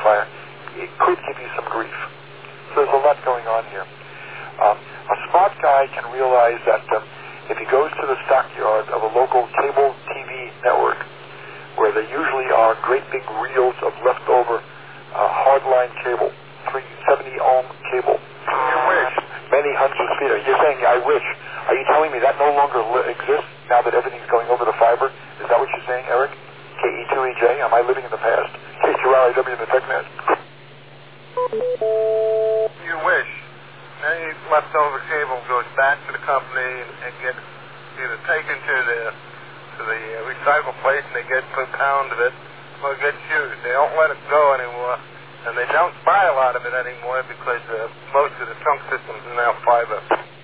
preamplifier, it could give you some grief. So there's a lot going on here. A smart guy can realize that if he goes to the stockyard of a local cable TV network, where there usually are great big reels of leftover hardline cable, 370 ohm cable, many hundreds of feet. You're saying, I wish. Are you telling me that no longer exists now that everything's going over the fiber? Is that what you're saying, Eric? KE2EJ, am I living in the past? K2RIW in the TechNet. You wish. Any leftover cable goes back to the company and gets either taken to the recycle place and they get per pound of it, or it gets used. They don't let it go anymore, and they don't buy a lot of it anymore because most of the trunk systems are now fiber.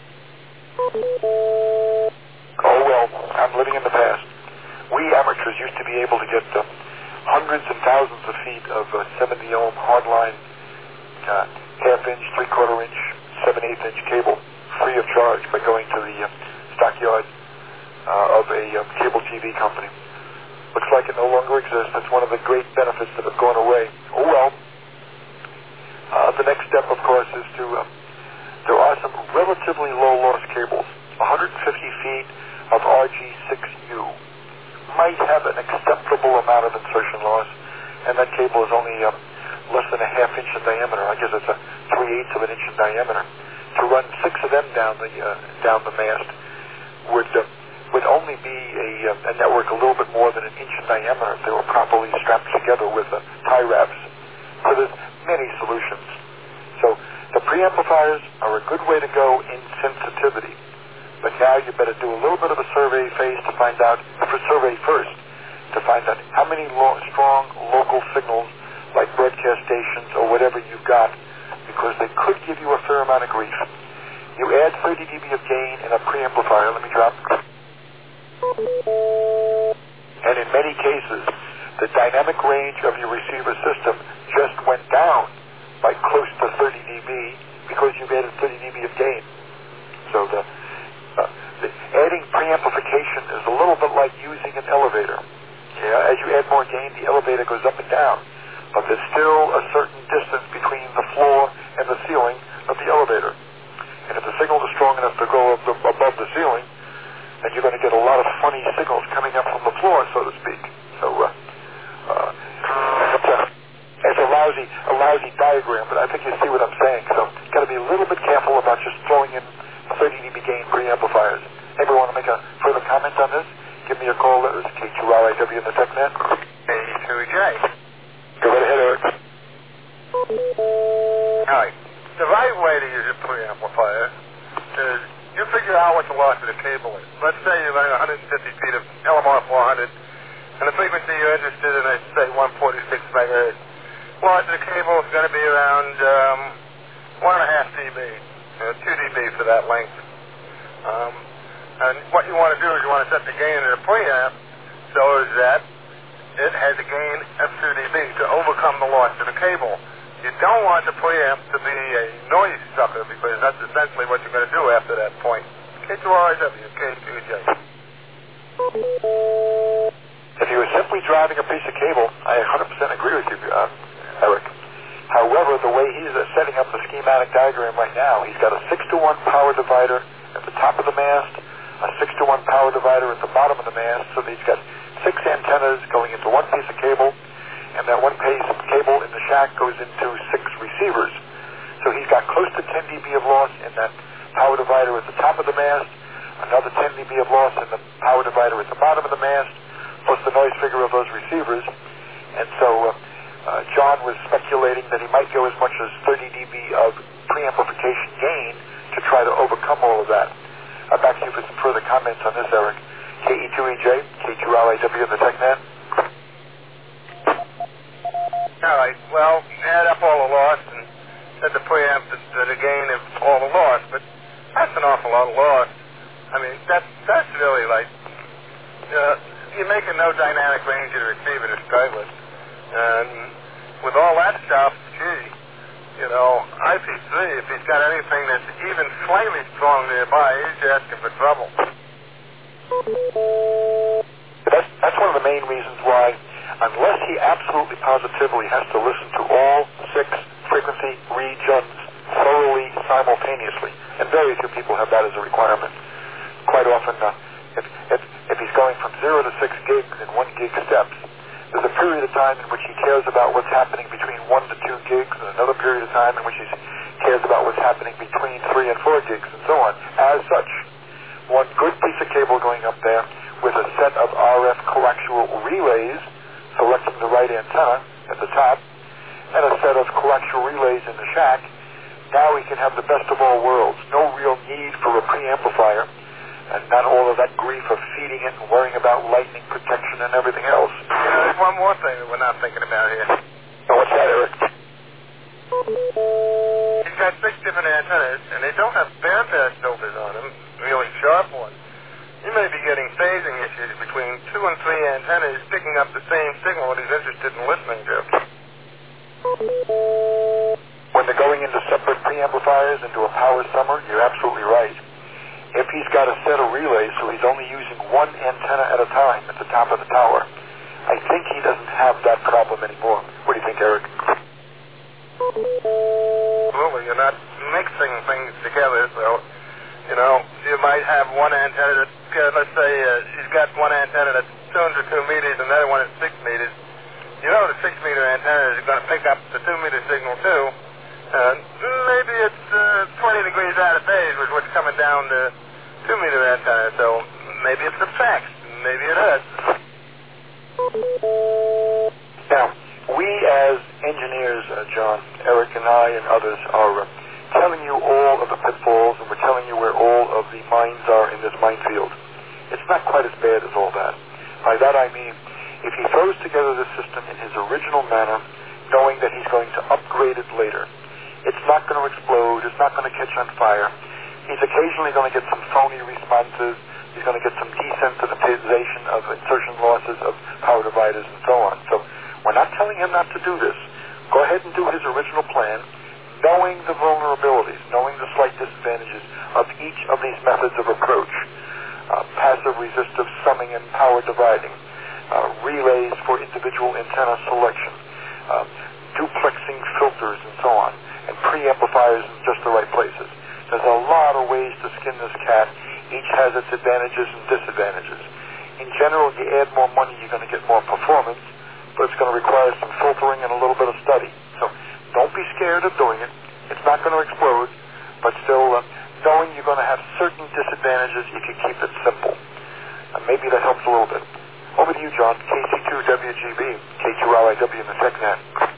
Oh well, I'm living in the past. We amateurs used to be able to get hundreds and thousands of feet of 70 ohm hardline, half-inch, three-quarter-inch, 7/8-inch cable free of charge by going to the stockyard of a cable TV company. Looks like it no longer exists. That's one of the great benefits that have gone away. Oh well. The next step, of course, is to there are some relatively low-loss cables. 150 feet of RG6U might have an acceptable amount of insertion loss, and that cable is only less than a half-inch in diameter. I guess it's a 3/8 of an inch in diameter. To run 6 of them down the mast would only be a network a little bit more than an inch in diameter if they were properly strapped together with tie wraps. So there's many solutions. So the preamplifiers are a good way to go in sensitivity. But now you better do a little bit of a survey first to find out how many strong local signals like broadcast stations or whatever you've got, because they could give you a fair amount of grief. You add 30 dB of gain in a preamplifier, let me drop, and in many cases, the dynamic range of your receiver system just went down by close to 30 dB because you've added 30 dB of gain. So the adding preamplification is a little bit like using an elevator. Yeah, as you add more gain, the elevator goes up and down, but there's still a certain distance between the floor and the ceiling of the elevator. And if the signal is strong enough to go above the ceiling, then you're going to get a lot of funny signals coming up from the floor, so to speak. So it's a lousy diagram, but I think you see what I'm saying. So you've got to be a little bit careful about just throwing in 30 dB gain preamplifiers. Anyone want to make a further comment on this? Give me a call. That is K2RIW in the TechNet. K2EJ. Go right ahead, Eric. All right. The right way to use a preamplifier is you figure out what the loss of the cable is. Let's say you're running 150 feet of LMR 400, and the frequency you're interested in is, say, 146 megahertz. Loss of the cable is going to be around 1.5 dB, 2 dB for that length. And what you want to do is you want to set the gain in the preamp so that it has a gain of 2 dB to overcome the loss of the cable. You don't want the preamp to be a noise sucker because that's essentially what you're going to do after that point. K2RIW, K2J. If you were simply driving a piece of cable, I 100% agree with you, Eric. However, the way he's setting up the schematic diagram right now, he's got a 6-to-1 power divider at the top of the mast, a 6-to-1 power divider at the bottom of the mast, so that he's got 6 antennas going into one piece of cable, and that one piece of cable in the shack goes into 6 receivers. So he's got close to 10 dB of loss in that power divider at the top of the mast, another 10 dB of loss in the power divider at the bottom of the mast, plus the noise figure of those receivers. And so John was speculating that he might go as much as 30 dB of preamplification gain to try to overcome all of that. Back to you for some further comments on this, Eric. KE2EJ, K2RIW in the TechNet. All right. Well, add up all the loss and set the preamp to the gain of all the loss, but that's an awful lot of loss. I mean, that's really like you're making no dynamic range of the receiver to start with, and with all that stuff, gee, you know, IP3, if he's got anything that's even slightly strong nearby, he's asking for trouble. That's one of the main reasons why, unless he he absolutely positively has to listen to all 6 frequency regions thoroughly simultaneously. And very few people have that as a requirement. Quite often, if he's going from 0 to 6 gigs in 1 gig steps, there's a period of time in which he cares about what's happening between 1 to 2 gigs, and another period of time in which he cares about what's happening between 3 and 4 gigs, and so on. As such, one good piece of cable going up there with a set of RF coaxial relays selecting the right antenna at the top, and a set of coaxial relays in the shack, now we can have the best of all worlds. No real need for a preamplifier, and not all of that grief of feeding it and worrying about lightning protection and everything else. There's one more thing that we're not thinking about here. Oh, what's that, Eric? He's got 6 different antennas, and they don't have bandpass filters on them, really sharp ones. You may be getting phasing issues between 2 and 3 antennas picking up the same signal that he's interested in listening to. When they're going into separate preamplifiers into a power summer, you're absolutely right. If he's got a set of relays, so he's only using 1 antenna at a time at the top of the tower, I think he doesn't have that problem anymore. What do you think, Eric? Absolutely. You're not mixing things together, so, you might have one antenna that, let's say, she's got one antenna that's 202 meters and another one is 6 meters. The 6-meter antenna is going to pick up the 2-meter signal, too. Maybe it's 20 degrees out of phase with what's coming down the 2-meter antenna, so maybe it's the fax. Maybe it is. Now, we as engineers, John, Eric and I and others are telling you all of the pitfalls, and we're telling you where all of the mines are in this minefield. It's not quite as bad as all that. By that I mean, if he throws together the system in his original manner, knowing that he's going to upgrade it later, it's not going to explode, it's not going to catch on fire. He's occasionally going to get some phony responses, he's going to get some desensitization of insertion losses of power dividers and so on. So we're not telling him not to do this. Go ahead and do his original plan, knowing the vulnerabilities, knowing the slight disadvantages of each of these methods of approach. Passive resistive summing and power dividing, relays for individual antenna selection, duplexing filters and so on, and preamplifiers in just the right places. There's a lot of ways to skin this cat. Each has its advantages and disadvantages. In general, you add more money, you're going to get more performance, but it's going to require some filtering and a little bit of study. So don't be scared of doing it. It's not going to explode, but still knowing you're going to have certain disadvantages if you keep it simple. Maybe that helps a little bit. Over to you, John. KC2WGB, K2RIW in the TechNet.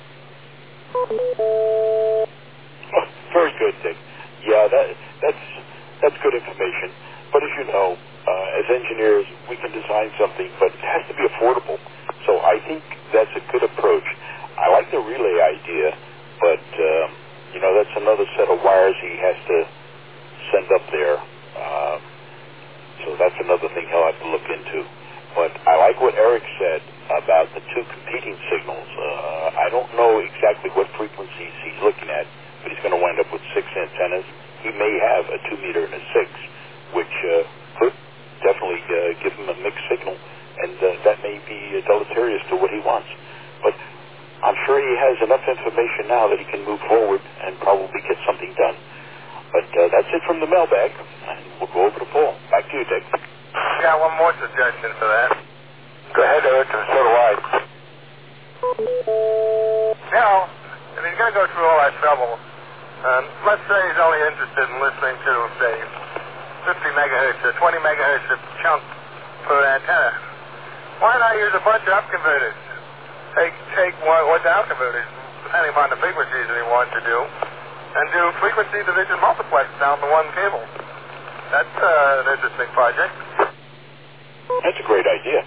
Very good, Dick. Yeah, that's good information. But as you know, as engineers, we can design something, but it has to be affordable. So I think that's a good approach. I like the relay idea, but that's another set of wires he has to send up there. So that's another thing he'll have to look into. But I like what Eric said about the 2 competing signals. I don't know exactly what frequencies he's looking at, but he's going to wind up with 6 antennas. He may have a 2-meter and a 6, which could definitely give him a mixed signal, and that may be deleterious to what he wants. But I'm sure he has enough information now that he can move forward and probably get something done. But that's it from the mailbag, and we'll go over to Paul. Back to you, Dick. Got one more suggestion for that. Go ahead, Eric, and so do I. Now, if he's going to go through all that trouble, let's say he's only interested in listening to, say, 50 megahertz or 20 megahertz of chunk per antenna. Why not use a bunch of up converters? Take one or down converters, depending upon the frequencies that he wants to do, and do frequency division multiplex down to one cable. That's an interesting project. That's a great idea.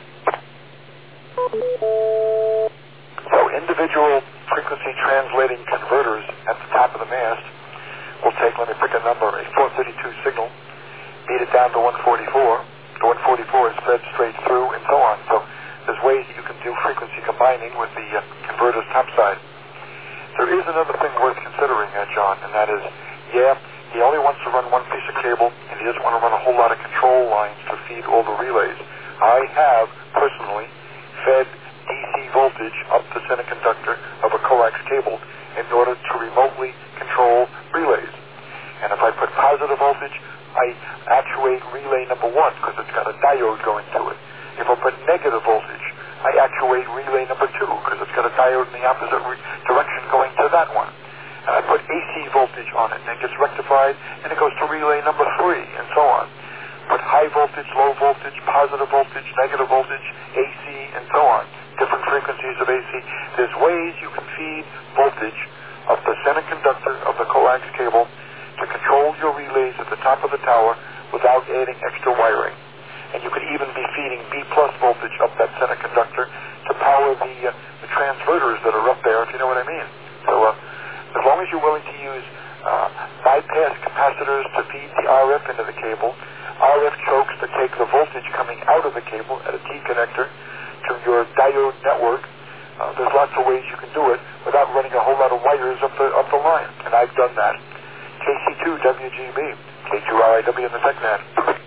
So individual frequency translating converters at the top of the mast will take, let me pick a number, a 432 signal, beat it down to 144. The 144 is fed straight through and so on. So there's ways that you can do frequency combining with the converter's top side. There is another thing worth considering, John, and that is, he only wants to run one piece of cable, and he doesn't want to run a whole lot of control lines to feed all the relays. I have, personally, fed DC voltage voltage up the semiconductor of a coax cable in order to remotely control relays. And if I put positive voltage, I actuate relay number 1 because it's got a diode going to it. If I put negative voltage, I actuate relay number 2 because it's got a diode in the opposite direction going to that one. And I put AC voltage on it, and it gets rectified, and it goes to relay number 3, and so on. Put high voltage, low voltage, positive voltage, negative voltage, AC, and so on. Different frequencies of AC. There's ways you can feed voltage of the semiconductor of the coax cable to control your relays at the top of the tower without adding extra wiring. And you could even be feeding B+ voltage up that semiconductor to power the transverters that are up there, if you know what I mean. So as long as you're willing to use bypass capacitors to feed the RF into the cable, RF chokes to take the voltage coming out of the cable at a T connector to your diode network, there's lots of ways you can do it without running a whole lot of wires up the line. And I've done that. KC2 WGB, K2RIW in the TechNet.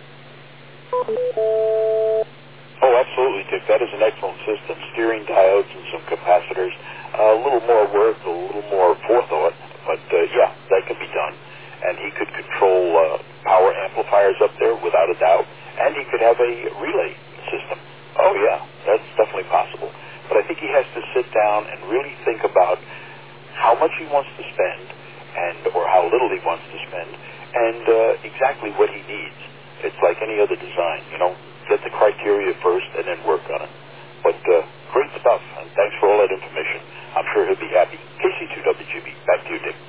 Oh, absolutely, Dick. That is an excellent system. Steering diodes and some capacitors. A little more work, a little more forethought, but yeah, that can be done. And he could control power amplifiers up there without a doubt, and he could have a relay system. Oh yeah, that's definitely possible. But I think he has to sit down and really think about how much he wants to spend, or how little he wants to spend, and exactly what he needs. It's like any other design, get the criteria first and then work on it. But great stuff, and thanks for all that information. I'm sure he'll be happy. KC2WGB, back to you, Dick.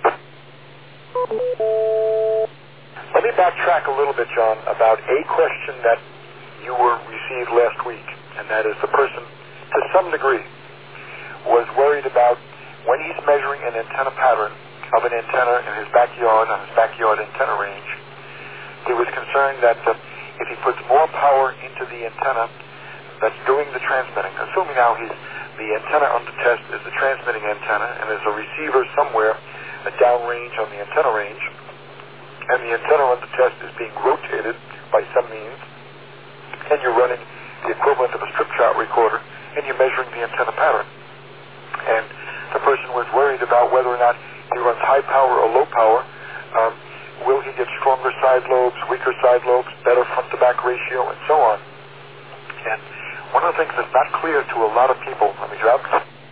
Let me backtrack a little bit, John, about a question that you received last week, and that is the person, to some degree, was worried about when he's measuring an antenna pattern of an antenna in his backyard, on his backyard antenna range. He was concerned that if he puts more power into the antenna that's doing the transmitting, assuming now the antenna under test is the transmitting antenna, and there's a receiver somewhere downrange on the antenna range, and the antenna under test is being rotated by some means, and you're running the equivalent of a strip chart recorder, and you're measuring the antenna pattern. And the person was worried about whether or not he runs high power or low power. Will he get stronger side lobes, weaker side lobes, better front-to-back ratio, and so on. And one of the things that's not clear to a lot of people, let me drop,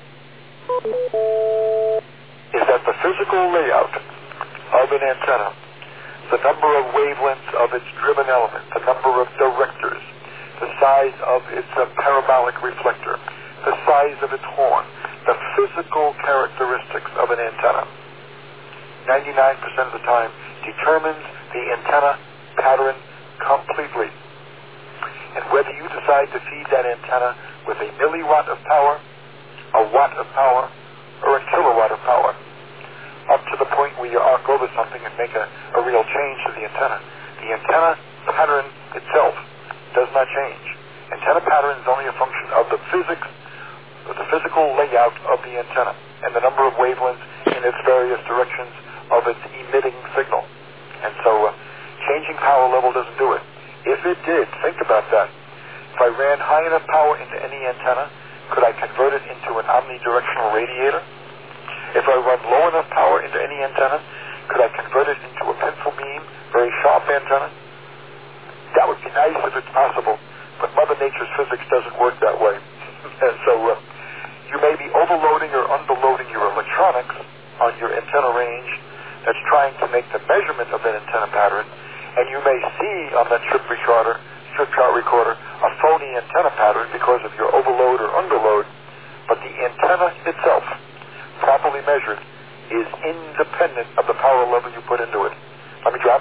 is that the physical layout of an antenna, the number of wavelengths of its driven element, the number of directors, the size of its parabolic reflector, the size of its horn, the physical characteristics of an antenna, 99% of the time determines the antenna pattern completely. And whether you decide to feed that antenna with a milliwatt of power, a watt of power, or a kilowatt of power, up to the point where you arc over something and make a real change to the antenna pattern itself does not change. Antenna pattern is only a function of the physics, of the physical layout of the antenna and the number of wavelengths in its various directions of its emitting signal. And so changing power level doesn't do it. If it did, think about that. If I ran high enough power into any antenna, could I convert it into an omnidirectional radiator? If I run low enough power into any antenna, could I convert it into a pencil beam, very sharp antenna? That would be nice if it's possible, but Mother Nature's physics doesn't work that way. And so you may be overloading or underloading your electronics on your antenna range that's trying to make the measurement of that antenna pattern, and you may see on that strip chart recorder a phony antenna pattern because of your overload or underload, but the antenna itself, properly measured, is independent of the power level you put into it. Let me drop.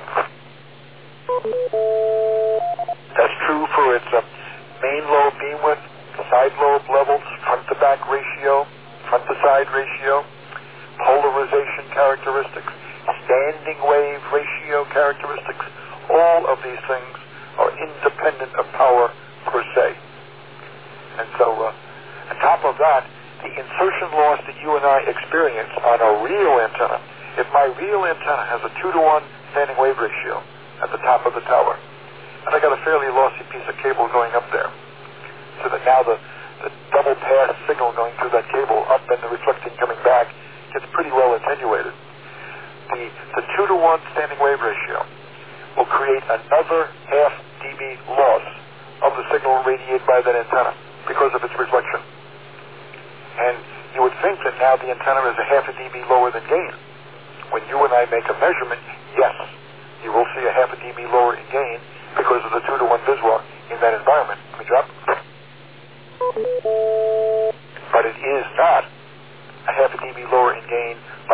That's true for its main lobe beam width, side lobe levels, front to back ratio, front to side ratio, polarization characteristics, standing wave ratio characteristics. All of these things are independent of power per se. And so on top of that, the insertion loss that you and I experience on a real antenna, if my real antenna has a 2-to-1 standing wave ratio at the top of the tower, and I got a fairly lossy piece of cable going up there, so that now the double pass signal going through that cable up and the reflecting coming back gets pretty well attenuated. The 2-to-1 standing wave ratio will create another half dB loss of the signal radiated by that antenna because of its reflection. And you would think that now the antenna is a half a dB lower than gain. When you and I make a measurement, yes, you will see a half a dB lower in gain because of the 2-to-1 Viswalk in that environment. Let me drop. But it is not a half a dB lower in gain by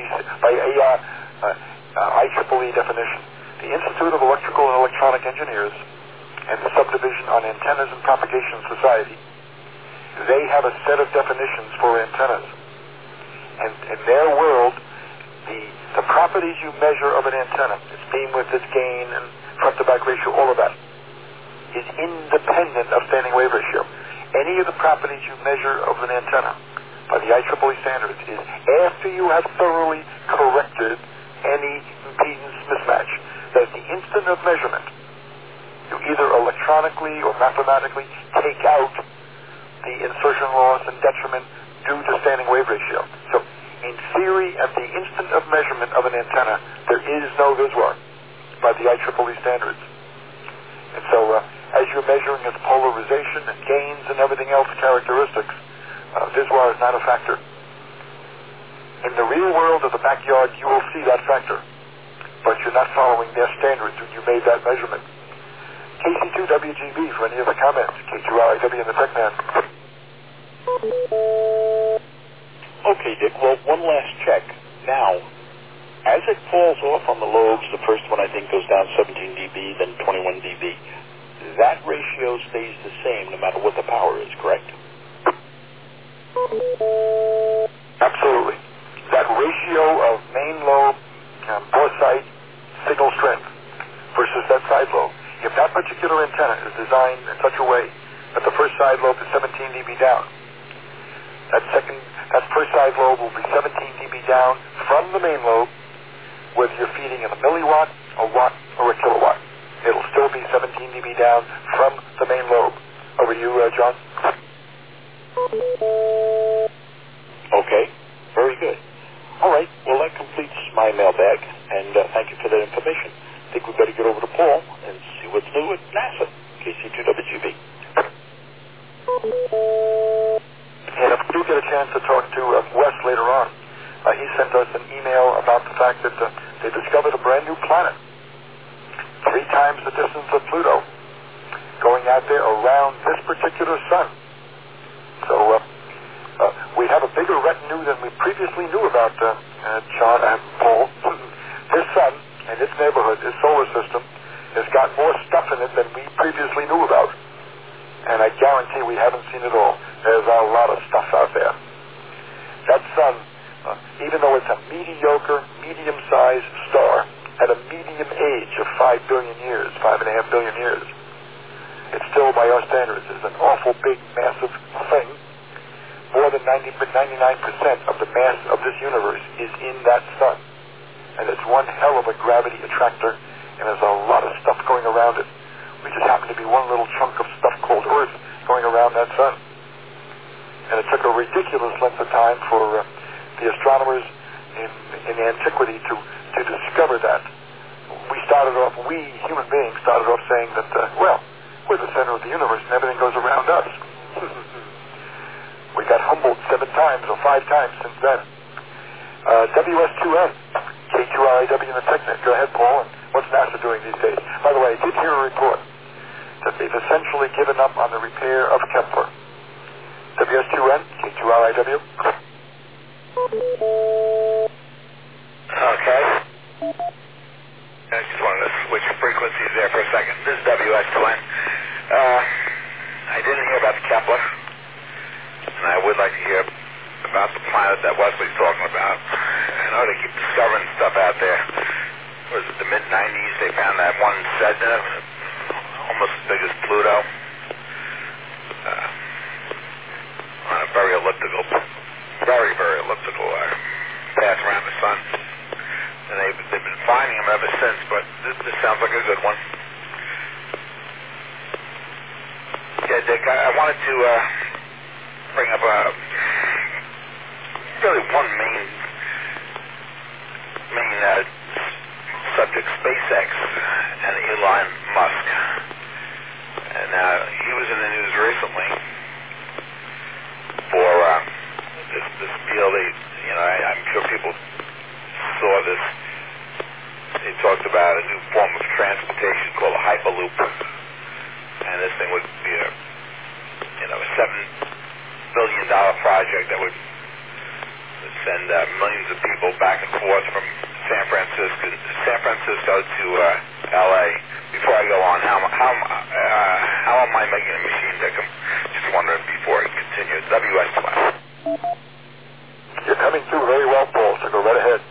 IEEE definition. The Institute of Electrical and Electronic Engineers and the Subdivision on Antennas and Propagation Society, they have a set of definitions for antennas. And in their world, the properties you measure of an antenna, its beamwidth, its gain, and front-to-back ratio, all of that, is independent of standing wave ratio. Any of the properties you measure of an antenna by the IEEE standards is after you have thoroughly corrected any impedance mismatch. That at the instant of measurement, you either electronically or mathematically take out the insertion loss and detriment due to standing wave ratio. So, in theory, at the instant of measurement of an antenna, there is no Viswar by the IEEE standards. And so, as you're measuring its polarization and gains and everything else characteristics, Viswar is not a factor. In the real world of the backyard, you will see that factor, but you're not following their standards when you made that measurement. KC2WGB for any other comments. K2RIW in the TechMan. Okay, Dick. Well, one last check. Now, as it falls off on the lobes, the first one I think goes down 17 dB, then 21 dB. That ratio stays the same no matter what the power is, correct? Absolutely. That ratio of main lobe boresight signal strength versus that side lobe. If that particular antenna is designed in such a way that the first side lobe is 17 dB down, that first side lobe will be 17 dB down from the main lobe, whether you're feeding in a milliwatt, a watt, or a kilowatt. It'll still be 17 dB down from the main lobe. Over to you, John. Okay, very good. All right, well, that completes my mailbag, and thank you for that information. I think we better get over to Paul and see what's new at NASA, KC2WGB. And if we do get a chance to talk to Wes later on, he sent us an email about the fact that they discovered a brand new planet, 3 times the distance of Pluto, going out there around this particular sun. So we have a bigger retinue than we previously knew about, John and Paul. This sun and its neighborhood, its solar system, has got more stuff in it than we previously knew about. And I guarantee we haven't seen it all. There's a lot of stuff out there. That sun, even though it's a mediocre, medium-sized star, at a medium age of 5 billion years, 5.5 billion years, it still, by our standards, is an awful big, massive thing. More than 99% of the mass of this universe is in that sun. And it's one hell of a gravity attractor, and there's a lot of stuff going around it. We just happen to be one little chunk of stuff called Earth going around that sun. And it took a ridiculous length of time for the astronomers in antiquity to discover that. We human beings started off saying that, well, we're the center of the universe and everything goes around us. We got humbled 7 times or 5 times since then. WS2N, K2RIW in the TechNet. Go ahead, Paul, and what's NASA doing these days? By the way, I did hear a report that they've essentially given up on the repair of Kepler. WS2N, K2RIW. Okay. I just wanted to switch frequencies there for a second. This is WS2N. I didn't hear about the Kepler, and I would like to hear about the planet that Wesley's talking about. I know they keep discovering stuff out there. Was it the mid-90s they found that one Sedna, almost as big as Pluto, on a very elliptical path around the sun. And they've been finding them ever since, but this sounds like a good one. Yeah, Dick, I wanted to have really one main subject, SpaceX and Elon Musk. And he was in the news recently for this deal. I'm sure people saw this. They talked about a new form of transportation called a Hyperloop, and this thing would be a $7 billion project that would send millions of people back and forth from San Francisco to L.A. Before I go on, how am I making a machine tick? I'm just wondering before I continue. WS12. You're coming through very well, Paul, so go right ahead.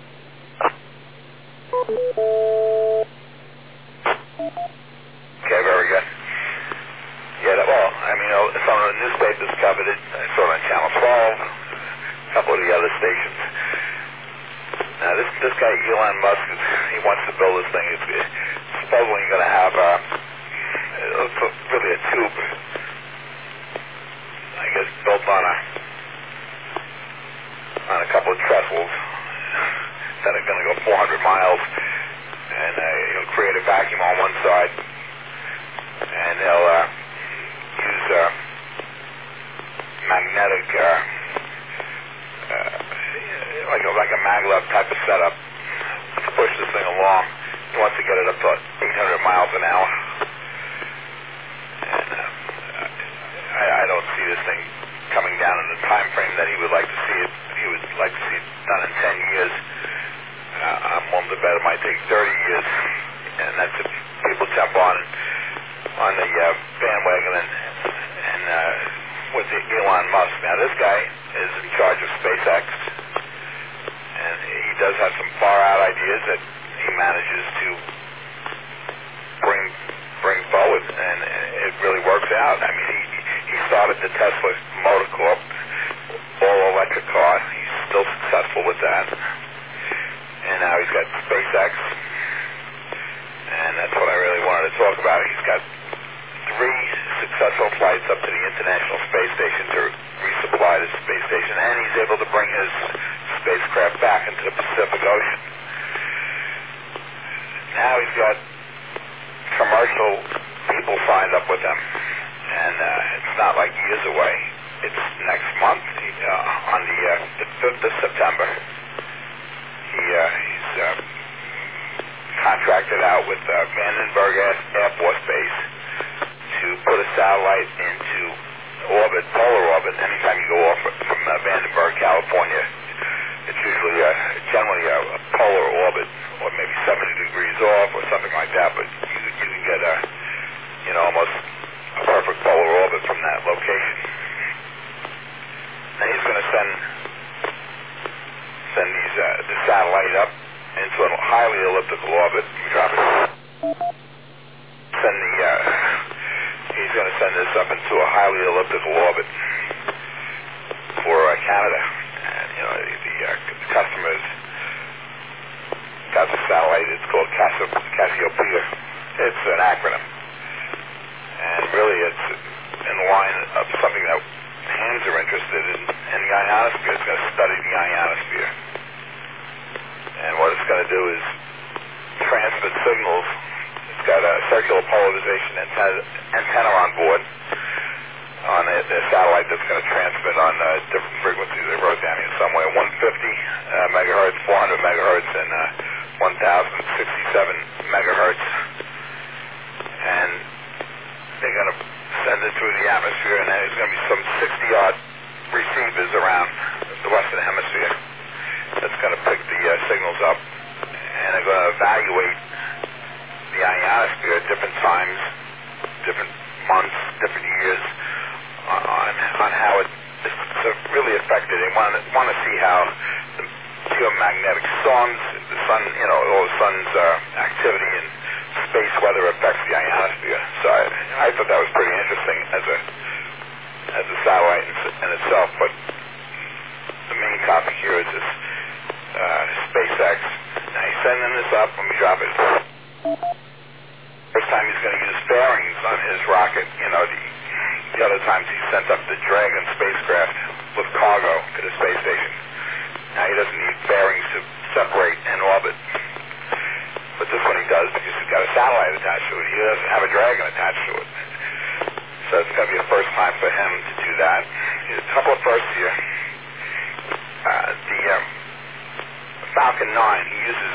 Okay, very good. Yeah, well, some of the newspapers covered it. I saw it on Channel 12, a couple of the other stations. Now, this guy, Elon Musk, he wants to build this thing. It's supposedly going to have really a tube, I guess, built on a couple of trestles that are going to go 400 miles, and he'll create a vacuum on one side, and they'll use magnetic, like a maglev type of setup to push this thing along. He wants to get it up to 800 miles an hour. And I don't see this thing coming down in the time frame that he would like to see it. He would like to see it done in 10 years. I'm willing to bet it might take 30 years. And that's if people jump on the bandwagon and with Elon Musk. Now, this guy is in charge of SpaceX, and he does have some far-out ideas that he manages to bring forward, and it really works out. I mean, he started the Tesla Motor Corp, all-electric car. He's still successful with that. And now he's got SpaceX, and that's what I really wanted to talk about. He's got 3 successful flights up to the International Space Station to resupply the space station, and he's able to bring his spacecraft back into the Pacific Ocean. Now he's got commercial people signed up with him, and it's not like years away. It's next month, on the 5th of September. He's contracted out with Vandenberg Air Force Base to put a satellite into orbit, polar orbit. Anytime you go off from Vandenberg, California, it's usually generally a polar orbit, or maybe 70 degrees off or something like that, but you can get almost a perfect polar orbit from that location. And he's going to send the satellite up into a highly elliptical orbit. Drop it. He's going to send this up into a highly elliptical orbit for Canada. And the customers got the satellite. It's called Cassiopeia. It's an acronym, and really it's in the line of something that hands are interested in the ionosphere. It's going to study the ionosphere. And what it's going to do is transmit signals. It's got a circular polarization antenna on board on the satellite that's going to transmit on different frequencies. They wrote down here somewhere 150 megahertz, 400 megahertz, and 1067 megahertz. And they're going to send it through the atmosphere, and then there's going to be some 60-odd receivers around the Western Hemisphere that's going to pick the signals up, and they're going to evaluate the ionosphere at different times, different months, different years, on how it's really affected. They want to see how the geomagnetic storms, the sun, all the sun's activity and space weather affects the ionosphere. So I thought that was pretty interesting as a satellite in itself. But the main topic here is this SpaceX. Now he's sending this up. When we drop it, first time he's going to use fairings on his rocket. The other times he sent up the Dragon spacecraft. attached to it. He doesn't have a Dragon attached to it. So it's going to be the first time for him to do that. There's a couple of firsts here. The Falcon 9, he uses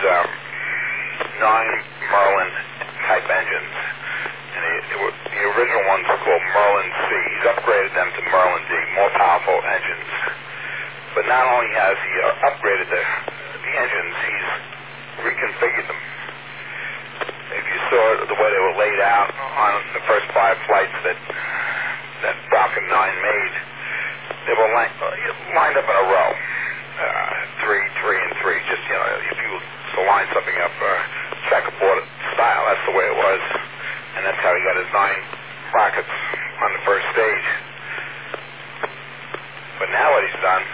9 Merlin type engines. And the original ones were called Merlin C. He's upgraded them to Merlin D, more powerful engines. But not only has he upgraded the engines, he's reconfigured them. If you saw the way they were laid out on the first 5 flights that Falcon 9 made, they were lined up in a row, 3, and 3. Just, if you were to line something up checkerboard style, that's the way it was. And that's how he got his 9 rockets on the first stage. But now what he's done,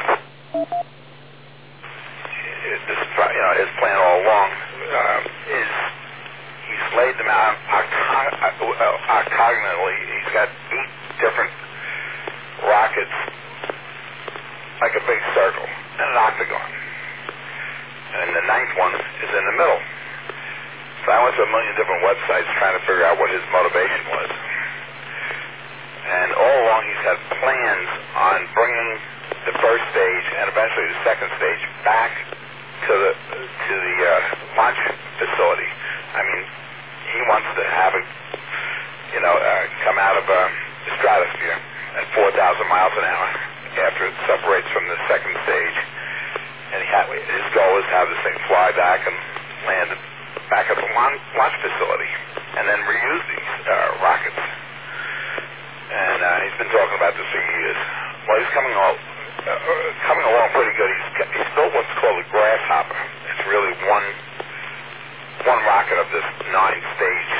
his plan all along, is he's laid them out octagonally. He's got 8 different rockets, like a big circle, and an octagon. And the 9th one is in the middle. So I went to a million different websites trying to figure out what his motivation was. And all along he's had plans on bringing the first stage and eventually the second stage back to the launch facility. I mean, he wants to have it, come out of the stratosphere at 4,000 miles an hour after it separates from the second stage. And his goal is to have this thing fly back and land back at the launch facility and then reuse these rockets. And he's been talking about this for years. Well, he's coming along pretty good. He's built what's called a grasshopper. It's really one rocket of this 9-stage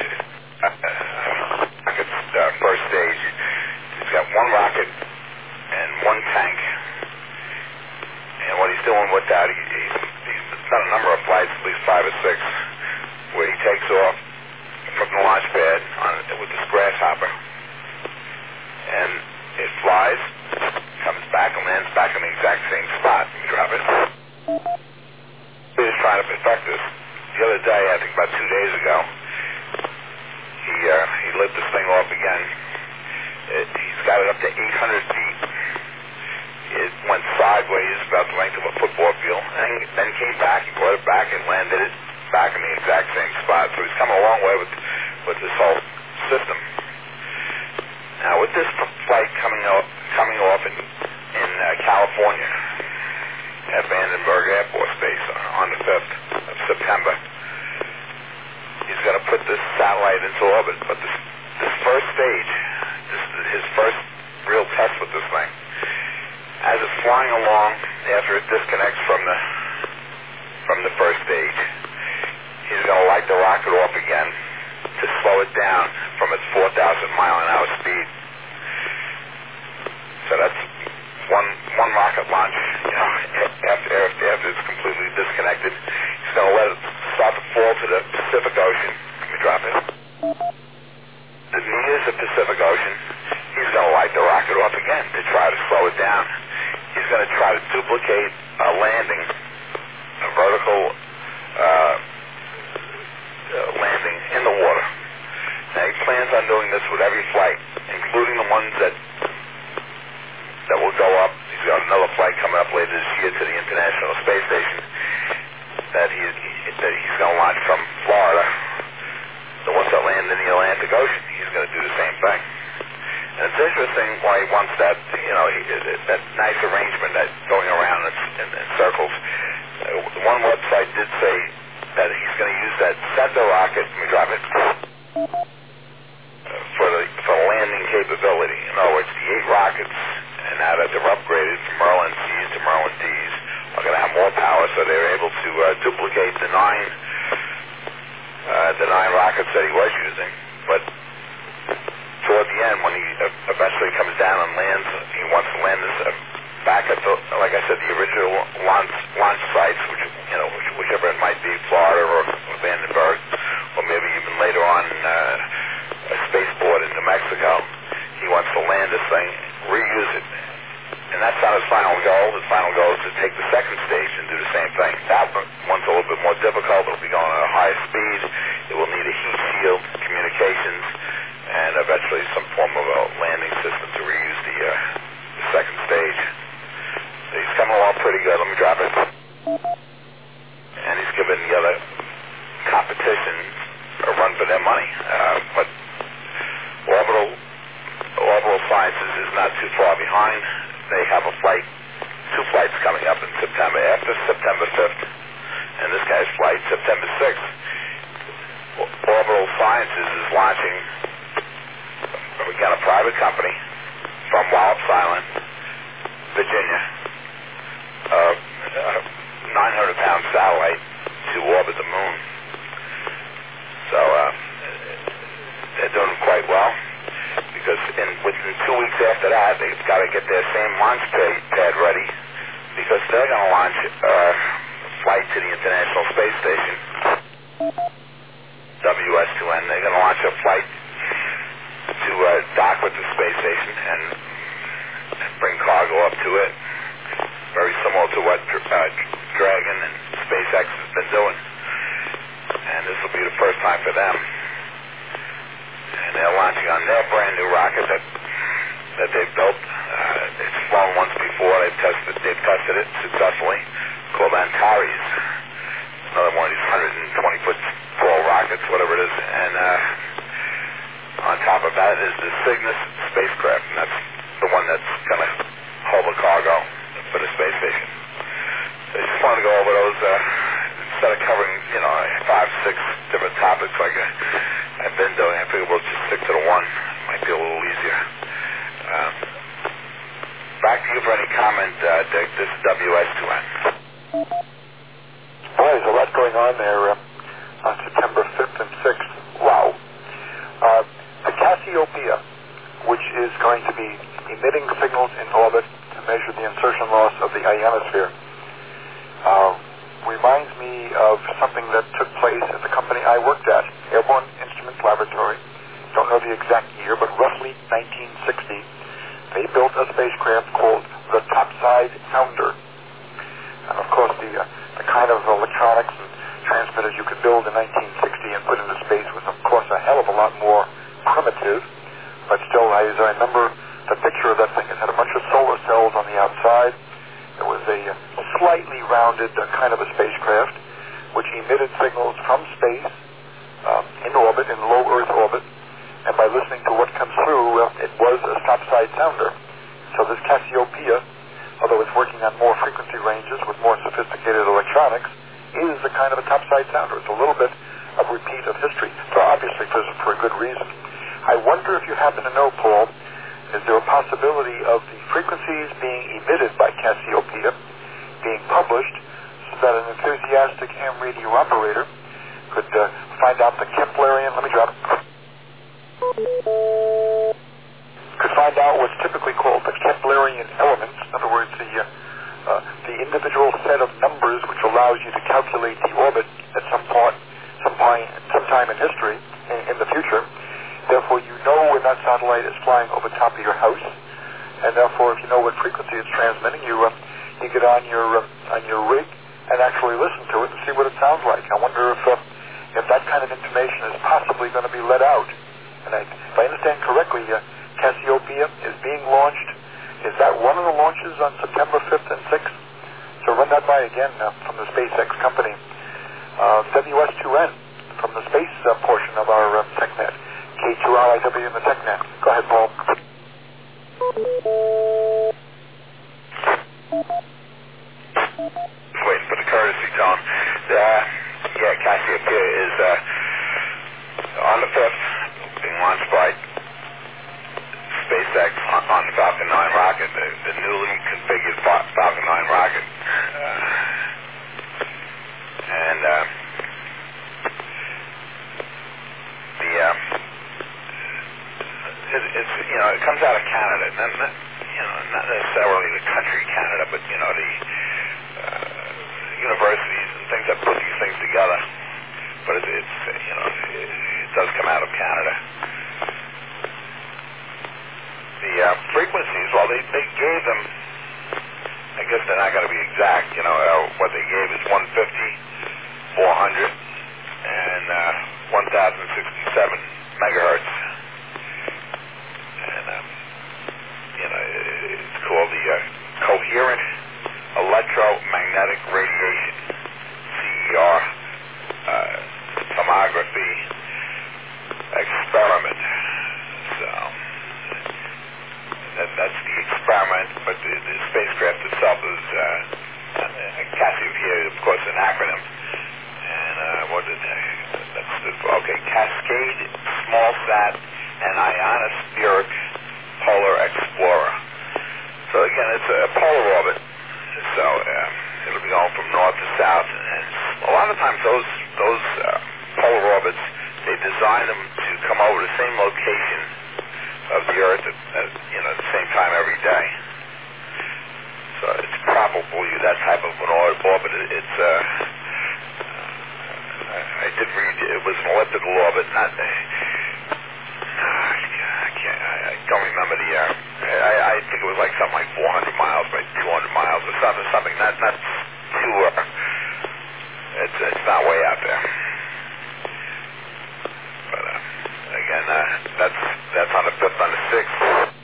first stage. He's got 1 rocket and 1 tank. And what he's doing with that, he's done a number of flights, at least 5 or 6, where he takes off from the launch pad with this grasshopper. And it flies, comes back and lands back in the exact same spot. You drop it. He's trying to perfect this. The other day, I think about 2 days ago, he lit this thing off again. He's got it up to 800 feet. It went sideways about the length of a football field, and then came back. He brought it back and landed it back in the exact same spot. So he's come a long way with this whole system. Now, with this flight coming off in California at Vandenberg Air Force Base on the 5th of September, he's going to put this satellite into orbit. But this first stage, his first real test with this thing, as it's flying along after it disconnects from the first stage, he's going to light the rocket off again to slow it down from its 4,000 mile an hour speed. So that's one rocket launch. After it's completely disconnected, he's going to let it start to fall to the Pacific Ocean. Let me drop it. Near the Pacific Ocean, he's going to light the rocket off again to try to slow it down. He's going to try to duplicate a landing, a vertical landing in the water. Now he plans on doing this with every flight, including the ones that will go up. He's got another flight coming up later this year to the International Space Station that he's going to launch from Florida. The ones that land in the Atlantic Ocean, he's going to do the same thing. And it's interesting why he wants that, that nice arrangement that going around in circles. One website did say that he's going to use that center rocket, let me drop it, for landing capability. In other words, the 8 rockets, and now that they're upgraded from Merlin C's to Merlin D's, are going to have more power, so they're able to duplicate the 9 rockets that he was using. But toward the end, when he eventually comes down and lands, he wants to land this back at the, like I said, the original launch sites, whichever it might be, Florida or Vandenberg, or maybe even later on a spaceport in New Mexico. He wants to land this thing, reuse it. And that's not his final goal. His final goal is to take the second stage and do the same thing. That one's a little bit more difficult. It'll be going at a higher speed. It will need a heat shield, communications, and eventually some form of a landing system to reuse the second stage. He's coming along pretty good. Let me drop it. And he's giving the other competition a run for their money. But Orbital Sciences is not too far behind. They have two flights coming up in September, after September 5th. And this guy's flight, September 6th. Orbital Sciences is launching, again, a private company from Wallops Island, Virginia, a 900-pound satellite to orbit the moon. So they're doing quite well, because within 2 weeks after that, they've got to get their same launch pad ready, because they're going to launch a flight to the International Space Station, WS-2N. They're going to launch a flight to dock with the space station and bring cargo up to it, very similar to what Dragon and SpaceX has been doing. And this will be the first time for them. And they're launching on their brand new rocket that they've built. It's flown once before. They've tested it successfully, called Antares. Another one of these 120-foot tall rockets, whatever it is. And on top of that is the Cygnus spacecraft, and that's the one that's going to hold the cargo for the space station. So I just wanted to go over those, instead of covering, 5, 6 different topics like I've been doing. I figured we'll just stick to the one. It might be a little easier. Back to you for any comment, Dick. This is WS2N. Boy, there's a lot going on there on September 5th and 6th. Wow. The Cassiopeia, which is going to be emitting signals in orbit to measure the insertion loss of the ionosphere, reminds me of something that took place at the company I worked at, Airborne Instruments Laboratory. Don't know the exact year, but roughly 1960. They built a spacecraft called the Topside Sounder. And of course, the kind of electronics and transmitters you could build in 1960 and put into space was, of course, a hell of a lot more primitive. But still, as I remember the picture of that thing, it had a bunch of solar cells on the outside. It was a slightly rounded kind of a spacecraft, which emitted signals from space in orbit, in low Earth orbit. And by listening to what comes through, it was a topside sounder. So this Cassiopeia, although it's working on more frequency ranges with more sophisticated electronics, is a kind of a topside sounder. It's a little bit of repeat of history, so obviously for a good reason. I wonder if you happen to know, Paul, is there a possibility of the frequencies being emitted by Cassiopeia being published so that an enthusiastic ham radio operator could find out the Keplerian, could find out what's typically called the Keplerian elements, in other words, the individual set of numbers which allows you to calculate the orbit at sometime in history, in the future. Therefore, you know when that satellite is flying over top of your house, and therefore, if you know what frequency it's transmitting, you get on your rig and actually listen to it and see what it sounds like. I wonder if that kind of information is possibly going to be let out. And if I understand correctly, Cassiopeia is being launched. Is that one of the launches on September 5th and 6th? So run that by again from the SpaceX company. WS2N from the space portion of our TechNet. K2RIW in the TechNet. Go ahead, Paul. Waiting for the courtesy tone. Cassiopeia is on the 5th, being launched by SpaceX on the Falcon 9 rocket, the newly configured Falcon 9 rocket. It comes out of Canada, not necessarily the country Canada, but the universities and things that put these things together. But it does come out of Canada. The frequencies, well, they gave them, I guess they're not going to be exact, what they gave is 150, 400, and 1067. megahertz. And, it's called the Coherent Electromagnetic Radiation, CER, tomography experiment. So that's the experiment, but the spacecraft itself is Cassiopeia, of course, an acronym. And what did that stood for? Okay, Cascade Smallsat and Ionospheric Polar Explorer. So again, it's a polar orbit. So it'll be going from north to south, and a lot of times those polar orbits, they design them to come over the same location of the Earth at the same time every day. So it's probably that type of an orbit. It's I did read it was an elliptical orbit. I don't remember the. I think it was like something like 400 miles by 200 miles or something. Not too. It's not way out there. But again, that's on the 5th. On the 6th,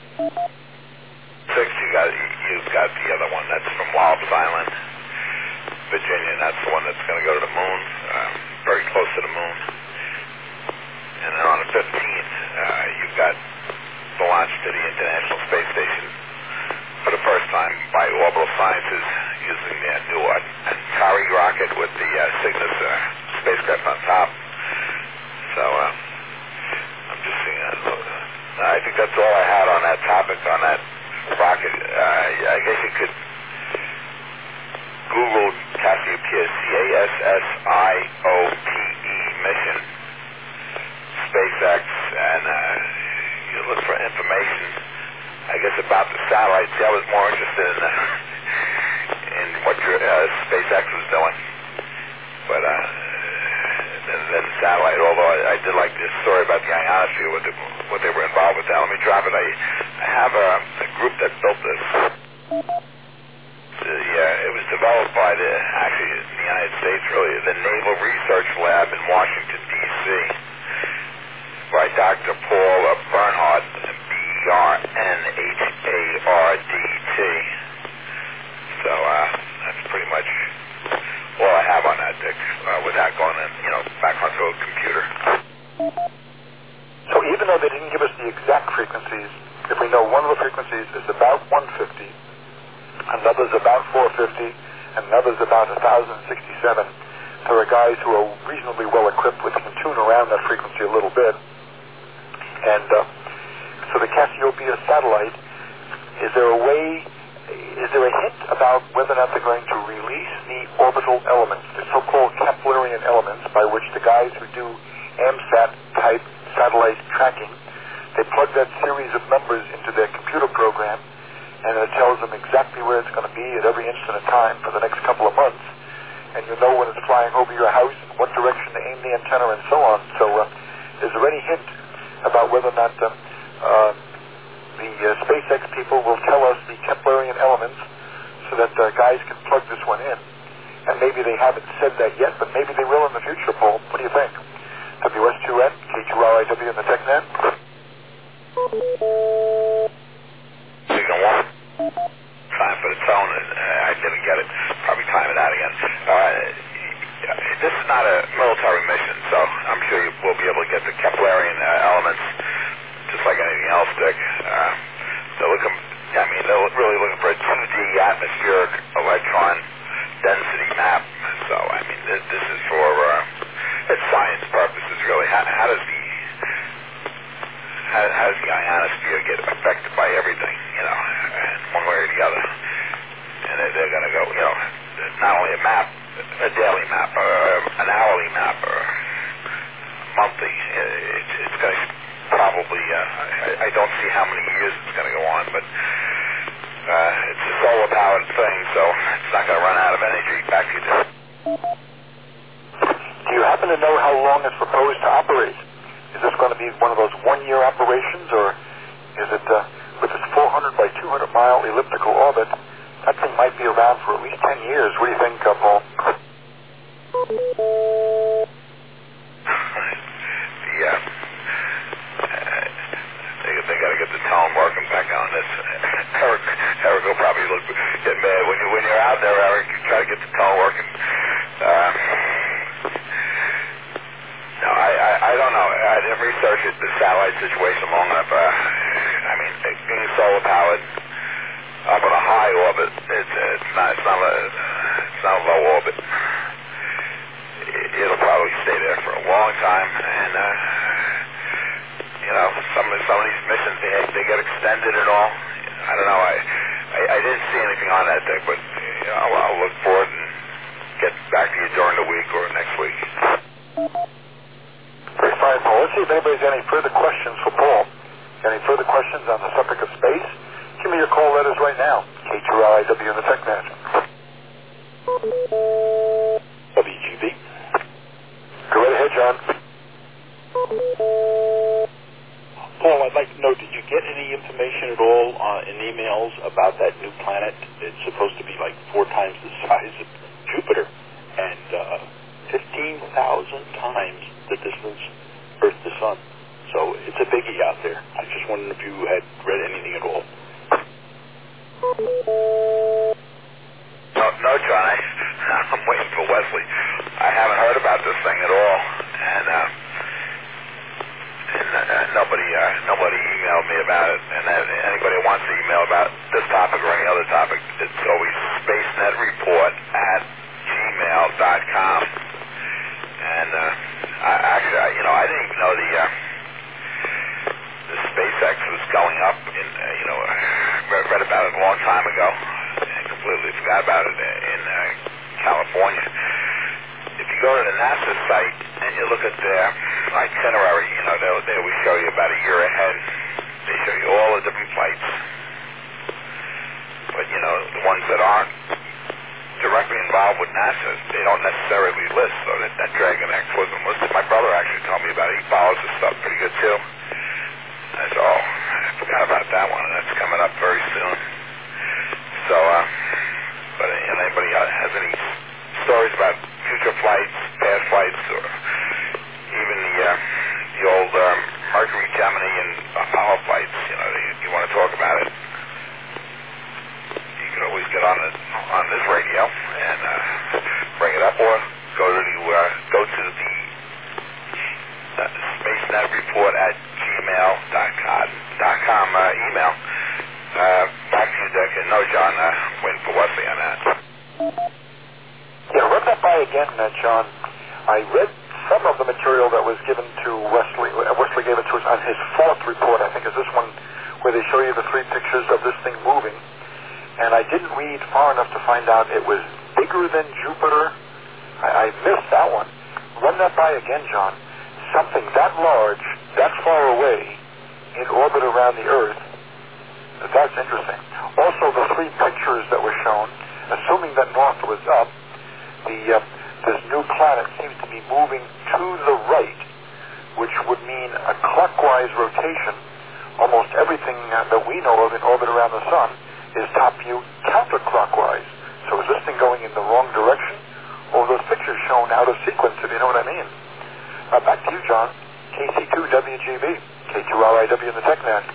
you've got the other one. That's from Wallops Island, Virginia. And that's the one that's going to go to the moon, very close to the moon. And then on the 15th, you've got the launch to the International Space Station for the first time by Orbital Sciences using their new Atari rocket with the Cygnus spacecraft on top. So I'm just seeing I think that's all I had on that topic, on that rocket. I guess you could Google Cassiopeia, CASSIOPE mission, SpaceX, and you look for information, I guess, about the satellite. See, I was more interested in what your SpaceX was doing, but than the satellite. Although I did like this story about the ionosphere, what they were involved with that. Let me drop it. I have a group that built this. It was developed by actually in the United States, really, the Naval Research Lab in Washington, D.C., by Dr. Paul Bernhardt, B-E-R-N-H-A-R-D-T. So that's pretty much all I have on that, Dick, without going back onto a computer. So even though they didn't give us the exact frequencies, if we know one of the frequencies is about 150, another's about 450, and another's about 1067, there are guys who are reasonably well equipped with can tune around that frequency a little bit. And so the Cassiopeia satellite, is there a hint about whether or not they're going to release the orbital elements, the so-called Keplerian elements, by which the guys who do AMSAT-type satellite tracking, they plug that series of numbers into their computer program, and it tells them exactly where it's going to be at every instant of time for the next couple of months, and you know when it's flying over your house, and what direction to aim the antenna, and so on. So is there any hint about whether or not the SpaceX people will tell us the Keplerian elements so that guys can plug this one in? And maybe they haven't said that yet, but maybe they will in the future, Paul. What do you think? WS2N, K2RIW in the TechNet. Signal 1. Time for the tone, and I didn't get it. Probably time it out again. This is not a military mission, so I'm sure you will be able to get the Keplerian elements just like anything else, Dick. They're really looking for a 2D atmospheric electron density map. So, I mean, this is for it's science purposes, really. How does the ionosphere get affected by everything, one way or the other? And they're going to go, not only a map, a daily map, or an hourly map, or monthly. It's going to probably, I don't see how many years it's going to go on, but it's a solar-powered thing, so it's not going to run out of energy. Back to you, Dick. Do you happen to know how long it's proposed to operate? Is this going to be one of those one-year operations, or is it, with this 400 by 200 mile elliptical orbit, that thing might be around for at least 10 years. What do you think, Paul? got to get the tunnel working. No, I don't know. I didn't research the satellite situation long enough. I mean, being solar powered up on a high orbit, it's not a low orbit. It'll probably stay there for a long time, and you know, some of these missions they get extended and all. I don't know. I didn't see anything on that thing, but you know, I'll look for it and get back to you during the week or next week. Very fine, Paul. Let's see if anybody's got any further questions for Paul. Any further questions on the subject of space? Give me your call letters right now. K2LIW and the Tech Manager. WGB. Go right ahead, John. Paul, I'd like to know, did you get any information at all in emails about that new planet? It's supposed to be like 4 times the size of Jupiter and 15,000 times the distance Earth to Sun. So it's a biggie out there. I just wondered if you had read anything at all. No, John. I'm waiting for Wesley. I haven't heard about this thing at all, and nobody emailed me about it. And anybody wants to email about this topic or any other topic, it's always spacenetreport@gmail.com. And I didn't even know the SpaceX was going up. I read about it a long time ago and completely forgot about it in California. If you go to the NASA site and you look at their itinerary, they always show you about a year ahead. They show you all the different flights. But, the ones that aren't directly involved with NASA, they don't necessarily list. So that Dragon X wasn't listed. My brother actually told me about it. He follows this stuff pretty good, too. That's all. I forgot about that one, and that's coming up very soon. So, but anybody has any stories about future flights, past flights, or even the old Mercury, Gemini, and Apollo flights, you want to talk about it, you can always get on this radio and bring it up, or go to the SpaceNetReport@gmail.com email. Back to you, Dick. And no, John, waiting for Wesley on that. Yeah, run that by again, John. I read some of the material that was given to Wesley. Wesley gave it to us on his 4th report, I think, is this one, where they show you the 3 pictures of this thing moving. And I didn't read far enough to find out it was bigger than Jupiter. I missed that one. Run that by again, John. Something that large, that far away, in orbit around the Earth, that's interesting. Also, the 3 pictures that were shown, assuming that North was up, this new planet seems to be moving to the right, which would mean a clockwise rotation. Almost everything that we know of in orbit around the Sun is top view counterclockwise. So is this thing going in the wrong direction? Or are those pictures shown out of sequence, if you know what I mean? Back to you, John. KC2WGB, K2LIW in the Tech Man.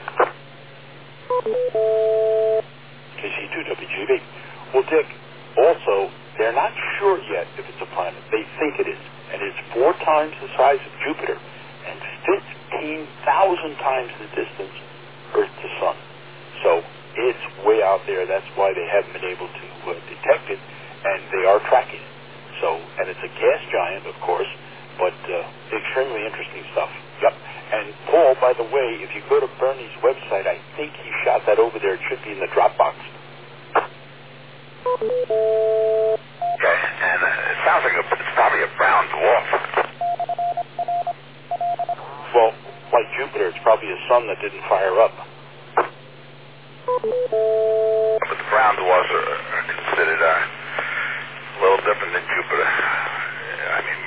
KC2WGB. Well, Dick, also, they're not sure yet if it's a planet. They think it is. And it's 4 times the size of Jupiter and 15,000 times the distance Earth to Sun. So it's way out there. That's why they haven't been able to detect it, and they are tracking it. So, and it's a gas giant, of course, but extremely interesting stuff. Yep. And Paul, by the way, if you go to Bernie's website, I think he shot that over there. It should be in the Dropbox. Okay, and it sounds like it's probably a brown dwarf. Well, like Jupiter, it's probably a sun that didn't fire up. But the brown dwarfs are considered a little different than Jupiter. I mean,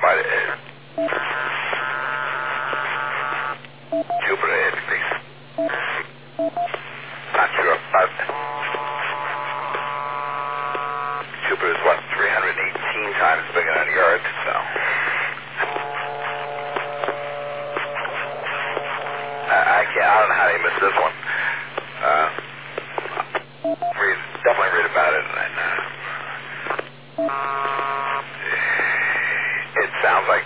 Jupiter, not sure about Jupiter is 318 times bigger than the Earth, so I don't know how they missed this one. Definitely read about it. And, It sounds like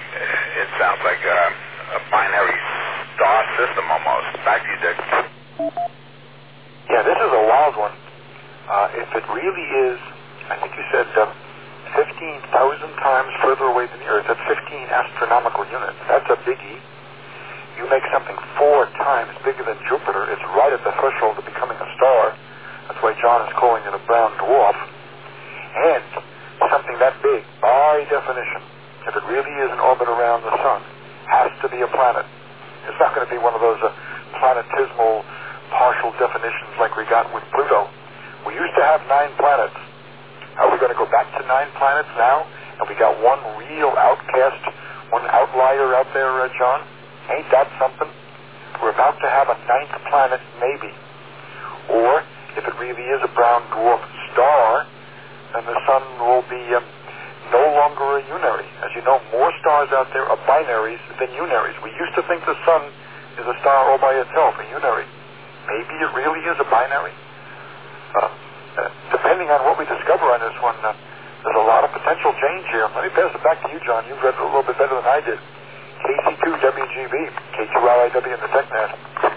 a binary star system almost. Back to you, Dick. Yeah, this is a wild one. If it really is, I think you said 15,000 times further away than the Earth, that's 15 astronomical units. That's a biggie. You make something 4 times bigger than Jupiter, it's right at the threshold of becoming a star. That's why John is calling it a brown dwarf. And something that big, by definition, if it really is an orbit around the sun, has to be a planet. It's not going to be one of those planetesimal partial definitions like we got with Pluto. We used to have 9 planets. Are we going to go back to 9 planets now? And we got one real outcast, one outlier out there, John? Ain't that something? We're about to have a 9th planet, maybe. Or, if it really is a brown dwarf star, then the sun will be no longer a unary. As you know, more stars out there are binaries than unaries. We used to think the sun is a star all by itself, a unary. Maybe it really is a binary. Depending on what we discover on this one, there's a lot of potential change here. Let me pass it back to you, John. You've read it a little bit better than I did. KC2WGB, K2RIW in the TechNet.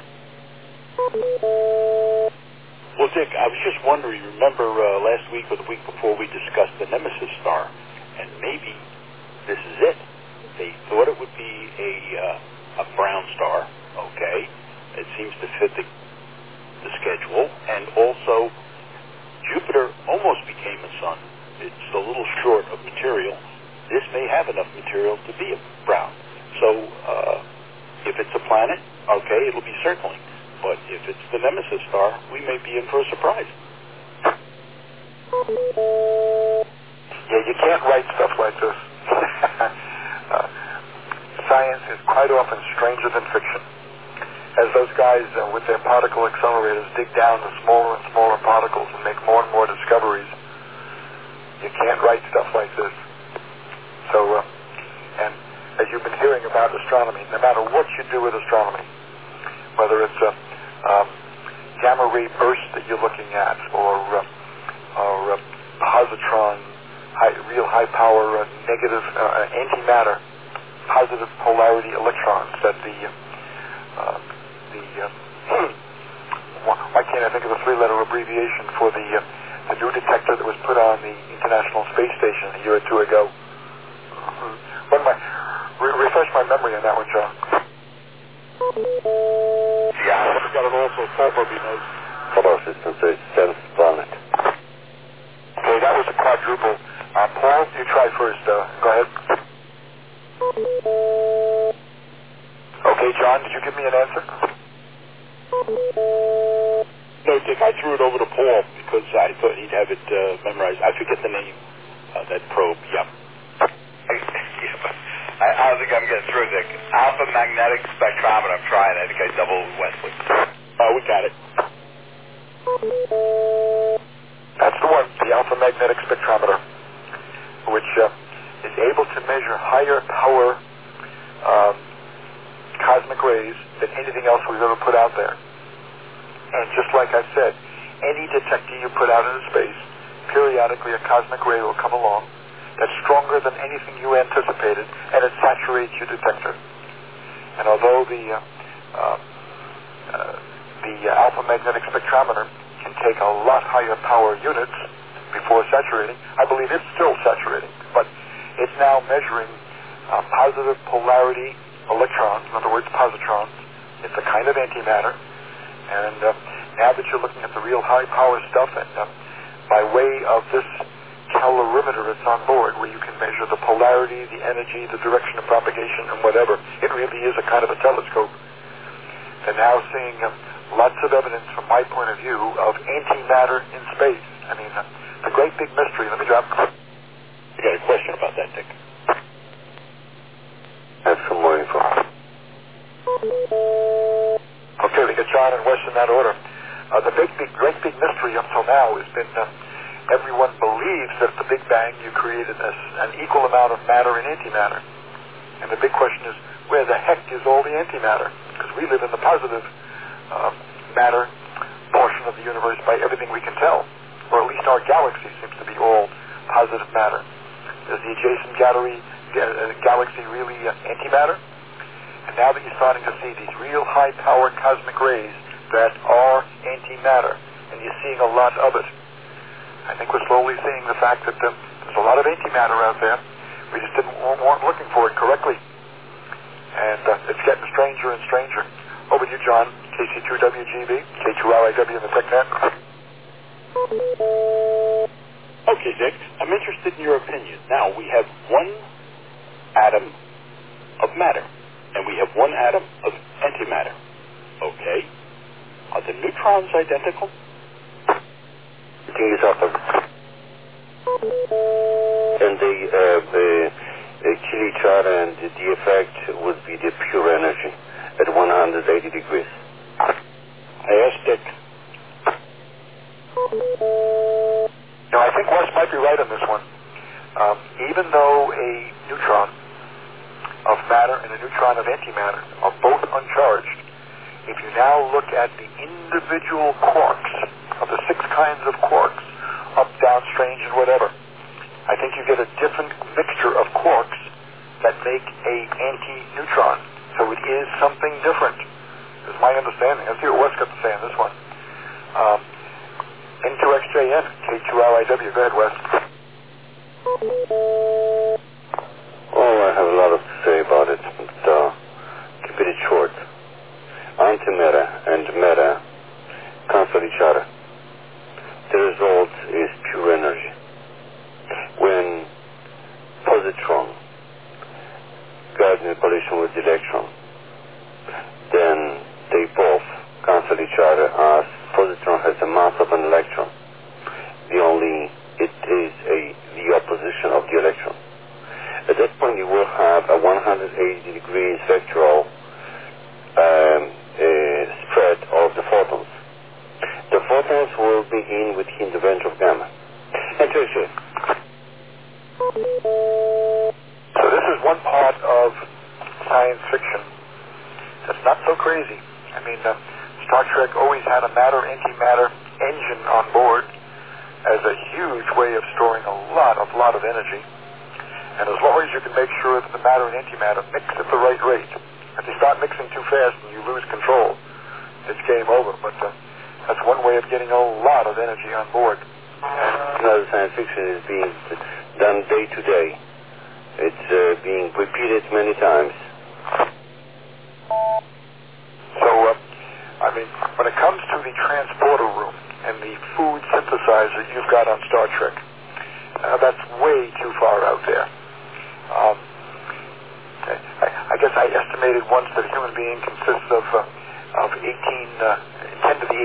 Well, Dick, I was just wondering, remember last week or the week before we discussed the Nemesis star, and maybe this is it. They thought it would be a brown star, okay? It seems to fit the schedule, and also Jupiter almost became a sun. It's a little short of material. This may have enough material to be a brown. So if it's a planet, okay, it'll be circling. But if it's the Nemesis star, we may be in for a surprise. Yeah, you can't write stuff like this. Science is quite often stranger than fiction. As those guys with their particle accelerators dig down to smaller and smaller particles and make more and more discoveries, you can't write stuff like this. So, and as you've been hearing about astronomy, no matter what you do with astronomy, whether it's a gamma ray burst that you're looking at, or positron, real high power negative antimatter, positive polarity electrons that why can't I think of a 3-letter abbreviation for the new detector that was put on the International Space Station a year or 2 ago? Refresh my memory on that one, John. Yeah, I've got it also. Paul knows. Solar System 37th planet. Okay, that was a quadruple. Paul, you try first. Go ahead. Okay, John, did you give me an answer? No, Dick, I threw it over to Paul because I thought he'd have it memorized. I forget the name of that probe. Yeah. I don't think I'm getting through, Dick. Alpha magnetic spectrometer. I'm trying. I think I doubled Wesley. Oh, we got it. That's the one, the alpha magnetic spectrometer, which is able to measure higher power cosmic rays than anything else we've ever put out there. And just like I said, any detector you put out into space, periodically a cosmic ray will come along that's stronger than anything you anticipated, and it saturates your detector. And although the alpha magnetic spectrometer can take a lot higher power units before saturating, I believe it's still saturating, but it's now measuring positive polarity electrons, in other words, positrons. It's a kind of antimatter. And now that you're looking at the real high power stuff, and by way of this calorimeter that's on board, where you can measure the polarity, the energy, the direction of propagation, and whatever, it really is a kind of a telescope. And now seeing lots of evidence, from my point of view, of antimatter in space. I mean, it's a great big mystery. Let me drop. You got a question about that, Dick? Have some more info. Okay, we got John and Wes in that order. The great big mystery up till now has been everyone believes that at the Big Bang you created an equal amount of matter and antimatter. And the big question is, where the heck is all the antimatter? Because we live in the positive matter portion of the universe by everything we can tell. Or at least our galaxy seems to be all positive matter? Is the adjacent galaxy really antimatter? And now that you're starting to see these real high-powered cosmic rays that are antimatter, and you're seeing a lot of it, I think we're slowly seeing the fact that there's a lot of antimatter out there. We just weren't looking for it correctly. And it's getting stranger and stranger. Over to you, John. KC2WGB, K2LIW in the TechNet. Okay, Dick, I'm interested in your opinion. Now, we have one atom of matter, and we have one atom of antimatter. Okay. Are the neutrons identical? I think it's opposite. And they kill each other, and the effect would be the pure energy at 180 degrees. I asked Dick. No, I think Wes might be right on this one. Even though a neutron of matter and a neutron of antimatter are both uncharged, if you now look at the individual quarks of the 6 kinds of quarks, up, down, strange, and whatever, I think you get a different mixture of quarks that make a anti-neutron. So it is something different, is my understanding. Let's see what Wes got to say on this one. N2XJN, K2LIW. Go ahead, Wes. Oh, I have a lot to say about it, but keep it short. Antimatter and matter cancel each other. The result is pure energy. When positron guards in collision with the electron, then they both cancel each other as positron has the mass of an electron. It is the opposition of the electron. At that point you will have a 180 degrees vectoral spread of the photons. The photons will begin within the range of gamma. And so this is one part of science fiction that's not so crazy. I mean, Star Trek always had a matter-antimatter engine on board as a huge way of storing a lot of energy. And as long as you can make sure that the matter and antimatter mix at the right rate, if they start mixing too fast and you lose control, it's game over. But that's one way of getting a lot of energy on board. Another science fiction is being done day to day. It's being repeated many times. So, I mean, when it comes to the transporter room and the food synthesizer you've got on Star Trek, that's way too far out there. I guess I estimated once that a human being consists of 10 to the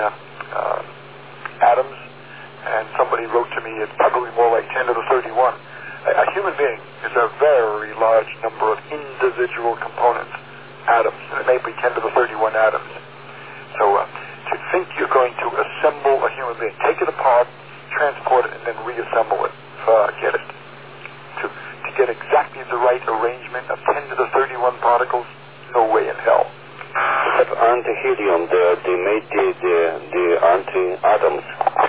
18 atoms, and somebody wrote to me it's probably more like 10 to the 31. A human being is a very large number of individual components, atoms. It may be 10 to the 31 atoms. So to think you're going to assemble a human being, take it apart, transport it, and then reassemble it, forget it. To get exactly the right arrangement of 10 to the 31 particles, no way in hell. They have anti-helium. They made the anti-atoms.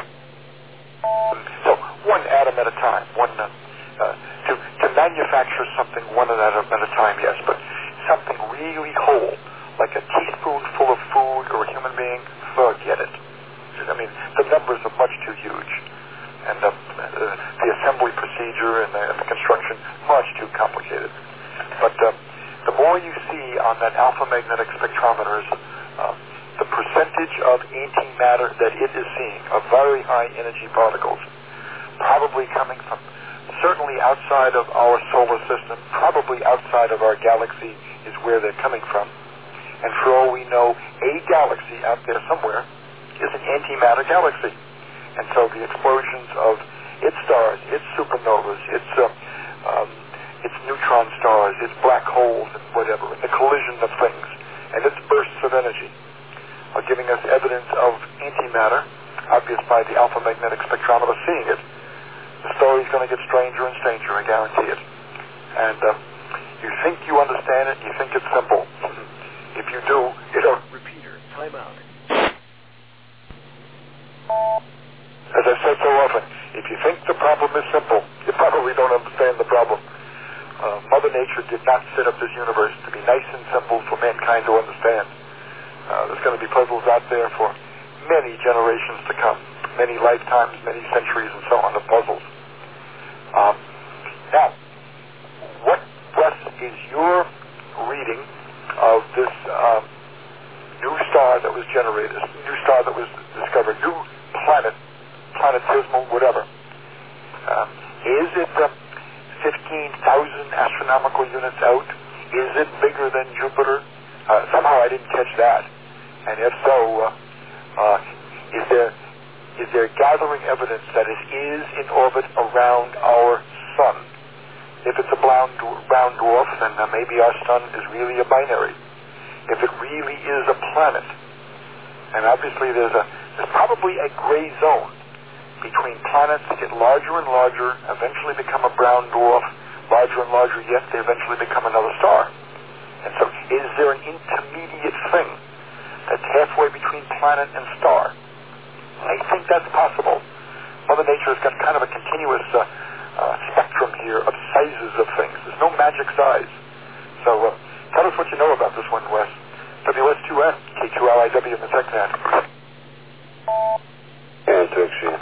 So one atom at a time. To manufacture something one atom at a time, yes, but something really whole, like a teaspoonful of food or a human being, forget it. I mean, the numbers are much too huge. And the assembly procedure and the construction, much too complicated. But the more you see on that alpha magnetic spectrometers, the percentage of antimatter that it is seeing, of very high energy particles, probably coming from certainly outside of our solar system, probably outside of our galaxy is where they're coming from. And for all we know, a galaxy out there somewhere is an antimatter galaxy. And so the explosions of its stars, its supernovas, its neutron stars, its black holes and whatever, and the collision of things, and its bursts of energy are giving us evidence of antimatter, obvious by the alpha magnetic spectrometer seeing it. The story's going to get stranger and stranger, I guarantee it. And you think you understand it, you think it's simple. If you do, it'll... Repeater, time out. As I've said so often, if you think the problem is simple, astronomical units out? Is it bigger than Jupiter? Somehow I didn't catch that. And if so, is there gathering evidence that it is in orbit around our sun? If it's a brown dwarf, then maybe our sun is really a binary. If it really is a planet, and obviously there's probably a gray zone between planets that get larger and larger, eventually become a brown dwarf, larger and larger, yet they eventually become another star. And so is there an intermediate thing that's halfway between planet and star? I think that's possible. Mother Nature has got kind of a continuous spectrum here of sizes of things. There's no magic size. So tell us what you know about this one, Wes. WS2N, K2LIW in the TechNet. And actually.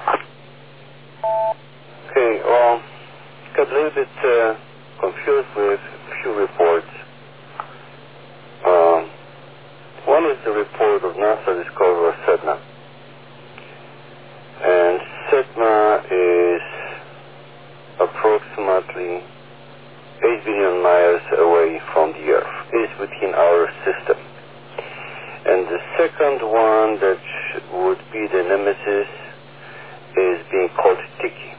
Okay, well, got a little bit confused with a few reports. One is the report of NASA discovery of Sedna. And Sedna is approximately 8 billion miles away from the Earth. It is within our system. And the second one that would be the nemesis is being called Tiki.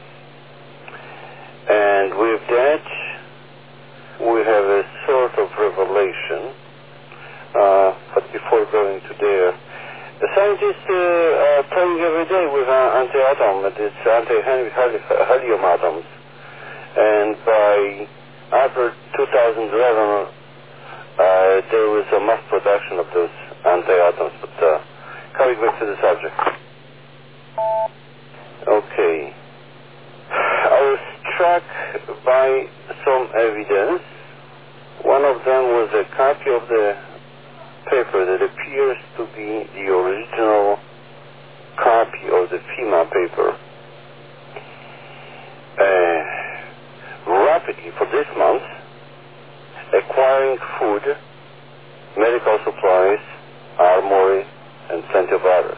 And with that, we have a sort of revelation. But before going to there, the scientists are playing every day with anti-atom, it's anti-helium atoms. And by after 2011, there was a mass production of those anti-atoms. But coming back to the subject. Okay. I was struck by some evidence. One of them was a copy of the paper that appears to be the original copy of the FEMA paper. Rapidly for this month, acquiring food, medical supplies, armory, and plenty of others.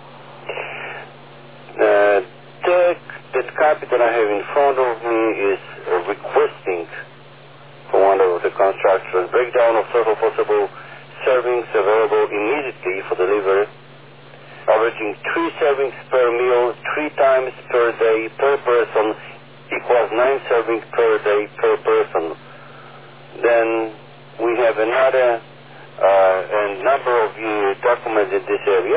That copy that I have in front of me is requesting from one of the constructors breakdown of total possible servings available immediately for delivery, averaging 3 servings per meal, 3 times per day per person, equals 9 servings per day per person. Then we have another a number of documents in this area.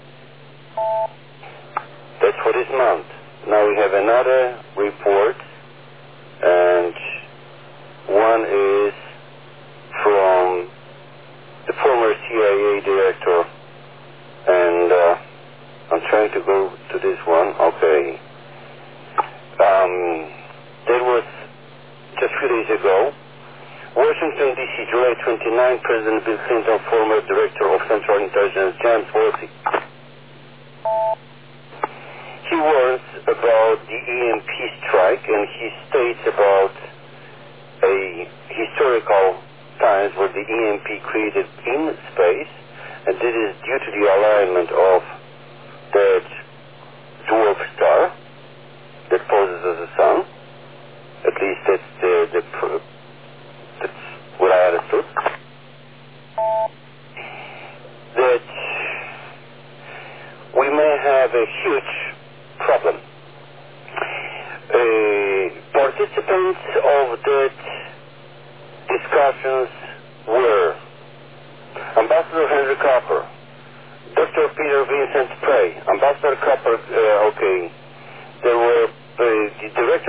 That's for this month. Now we have another report, and one is from the former CIA director, and I'm trying to go to this one. Okay. There was just a few days ago, Washington, D.C., July 29, President Bill Clinton, former Director of Central Intelligence, James Woolsey. He warns about the EMP strike, and he states about a historical times where the EMP created in space, and this is due to the alignment of that dwarf star that poses as a sun. At least that's what I understood. That we may have a huge problem. Participants of that discussions were Ambassador Henry Copper, Dr. Peter Vincent Spray, Ambassador Copper, there were the Director